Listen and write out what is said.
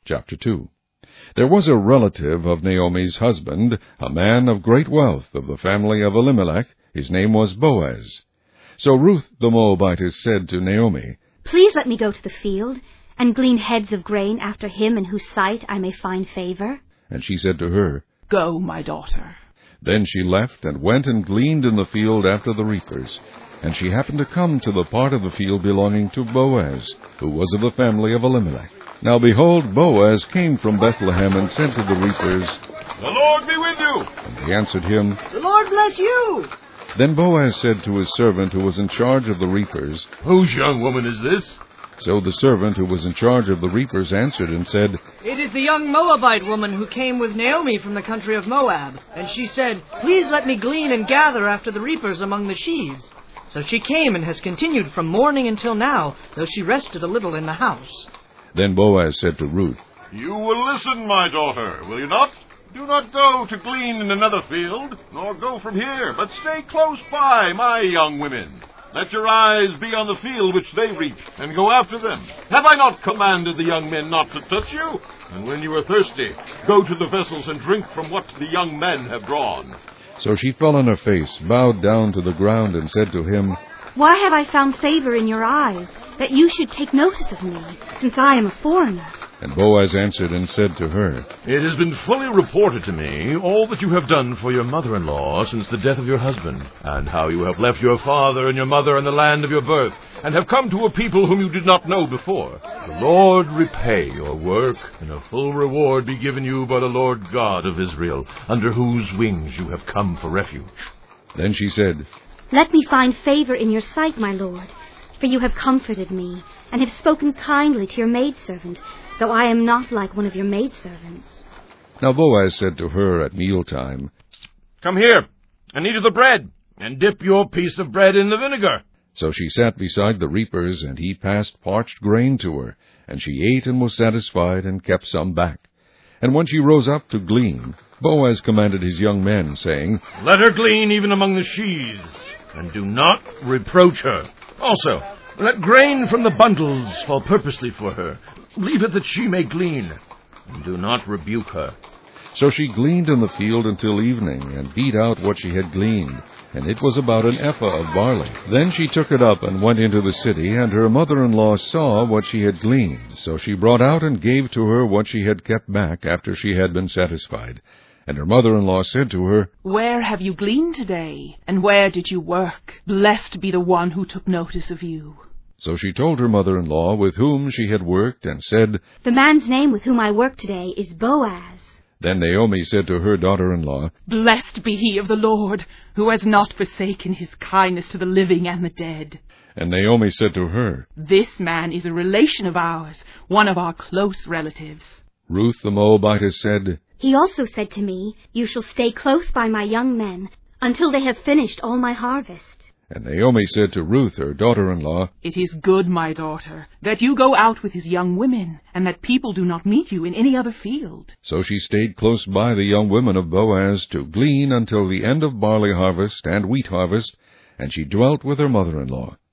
Chapter 2. There was a relative of Naomi's husband, a man of great wealth of the family of Elimelech. His name was Boaz. So Ruth the Moabitess said to Naomi, "Please let me go to the field and glean heads of grain after him in whose sight I may find favor." And she said to her, "Go, my daughter." Then she left and went and gleaned in the field after the reapers. And she happened to come to the part of the field belonging to Boaz, who was of the family of Elimelech. Now behold, Boaz came from Bethlehem and said to the reapers, "The Lord be with you." And they answered him, "The Lord bless you." Then Boaz said to his servant who was in charge of the reapers, "Whose young woman is this?" So the servant who was in charge of the reapers answered and said, "It is the young Moabite woman who came with Naomi from the country of Moab. And she said, 'Please let me glean and gather after the reapers among the sheaves.' So she came and has continued from morning until now, though she rested a little in the house." Then Boaz said to Ruth, "You will listen, my daughter, will you not? Do not go to glean in another field, nor go from here, but stay close by my young women. Let your eyes be on the field which they reap, and go after them. Have I not commanded the young men not to touch you? And when you are thirsty, go to the vessels and drink from what the young men have drawn." So she fell on her face, bowed down to the ground, and said to him, "Why have I found favor in your eyes, that you should take notice of me, since I am a foreigner?" And Boaz answered and said to her, "It has been fully reported to me all that you have done for your mother-in-law since the death of your husband, and how you have left your father and your mother in the land of your birth, and have come to a people whom you did not know before. The Lord repay your work, and a full reward be given you by the Lord God of Israel, under whose wings you have come for refuge." Then she said, "Let me find favor in your sight, my lord, for you have comforted me, and have spoken kindly to your maidservant, though I am not like one of your maidservants." Now Boaz said to her at mealtime, "Come here, and eat of the bread, and dip your piece of bread in the vinegar." So she sat beside the reapers, and he passed parched grain to her, and she ate and was satisfied, and kept some back. And when she rose up to glean, Boaz commanded his young men, saying, "Let her glean even among the sheaves, and do not reproach her. Also, let grain from the bundles fall purposely for her. Leave it that she may glean, and do not rebuke her." So she gleaned in the field until evening, and beat out what she had gleaned, and it was about an ephah of barley. Then she took it up and went into the city, and her mother-in-law saw what she had gleaned. So she brought out and gave to her what she had kept back after she had been satisfied. And her mother-in-law said to her, "Where have you gleaned today? And where did you work? Blessed be the one who took notice of you." So she told her mother-in-law with whom she had worked, and said, "The man's name with whom I work today is Boaz." Then Naomi said to her daughter-in-law, "Blessed be he of the Lord, who has not forsaken his kindness to the living and the dead." And Naomi said to her, "This man is a relation of ours, one of our close relatives." Ruth the Moabitess said, "He also said to me, 'You shall stay close by my young men until they have finished all my harvest.'" And Naomi said to Ruth, her daughter-in-law, "It is good, my daughter, that you go out with his young women, and that people do not meet you in any other field." So she stayed close by the young women of Boaz to glean until the end of barley harvest and wheat harvest, and she dwelt with her mother-in-law.